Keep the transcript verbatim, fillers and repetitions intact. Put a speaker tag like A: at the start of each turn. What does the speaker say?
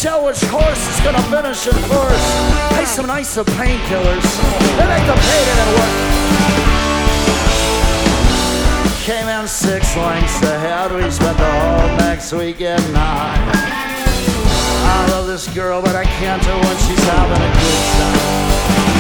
A: tell which horse is gonna finish in first. Pay some nice of painkillers. They make the payday at work. Came in six lengths ahead. We spent the whole next week getting high. I love this girl, but I can't tell when she's having a good time.